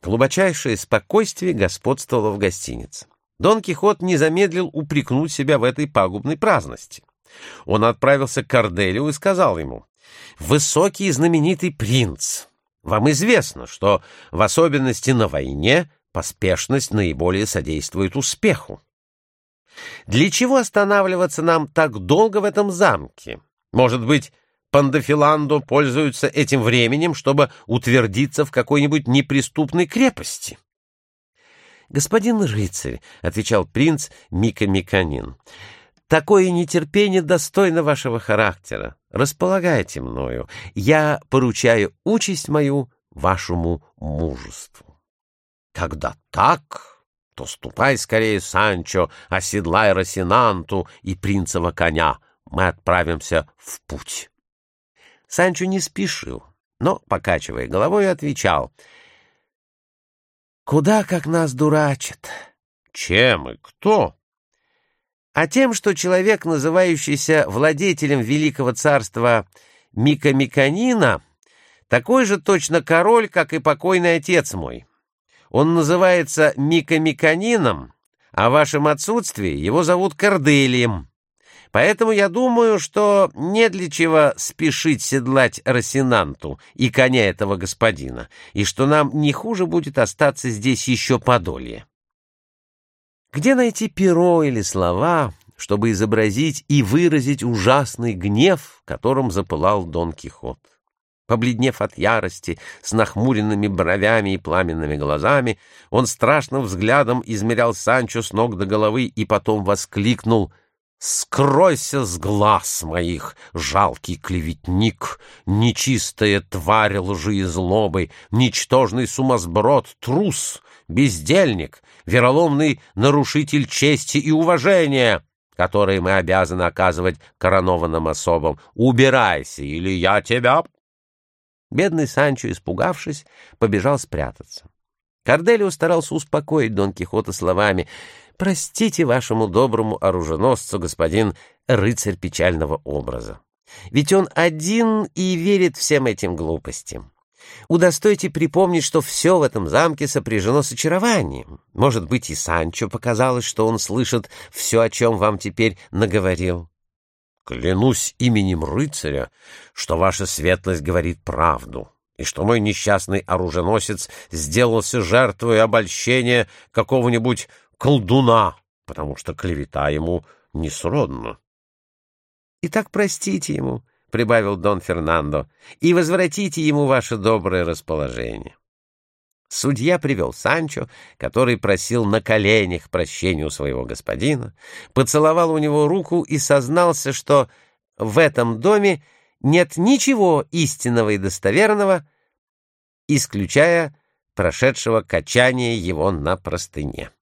Глубочайшее спокойствие господствовало в гостинице. Дон Кихот не замедлил упрекнуть себя в этой пагубной праздности. Он отправился к Корделио и сказал ему: «Высокий и знаменитый принц, вам известно, что в особенности на войне поспешность наиболее содействует успеху. Для чего останавливаться нам так долго в этом замке? Может быть, Пандафиландо пользуется этим временем, чтобы утвердиться в какой-нибудь неприступной крепости?» «Господин рыцарь», — отвечал принц Микомиканин, — «такое нетерпение достойно вашего характера. Располагайте мною. Я поручаю участь мою вашему мужеству». «Когда так, то ступай скорее, Санчо, оседлай Росинанту и принцева коня. Мы отправимся в путь». Санчо не спешил, но, покачивая головой, отвечал: «Куда как нас дурачат». «Чем и кто?» «А тем, что человек, называющийся владетелем великого царства Микомиканина, такой же точно король, как и покойный отец мой. Он называется Микомиканином, а в вашем отсутствии его зовут Корделием. Поэтому я думаю, что не для чего спешить седлать Росинанту и коня этого господина, и что нам не хуже будет остаться здесь еще подолье». Где найти перо или слова, чтобы изобразить и выразить ужасный гнев, которым запылал Дон Кихот? Побледнев от ярости, с нахмуренными бровями и пламенными глазами, он страшным взглядом измерял Санчо с ног до головы и потом воскликнул: «Скройся с глаз моих, жалкий клеветник, нечистая тварь лжи и злобы, ничтожный сумасброд, трус, бездельник, вероломный нарушитель чести и уважения, которые мы обязаны оказывать коронованным особам. Убирайся, или я тебя...» Бедный Санчо, испугавшись, побежал спрятаться. Корделио старался успокоить Дон Кихота словами: «Простите вашему доброму оруженосцу, господин рыцарь печального образа. Ведь он один и верит всем этим глупостям. Удостойте припомнить, что все в этом замке сопряжено с очарованием. Может быть, и Санчо показалось, что он слышит все, о чем вам теперь наговорил». «Клянусь именем рыцаря, что ваша светлость говорит правду, и что мой несчастный оруженосец сделался жертвой обольщения какого-нибудь колдуна, потому что клевета ему не сродна». «Итак, простите ему», — прибавил Дон Фернандо, — «и возвратите ему ваше доброе расположение». Судья привел Санчо, который просил на коленях прощения у своего господина, поцеловал у него руку и сознался, что в этом доме нет ничего истинного и достоверного, исключая прошедшего качания его на простыне.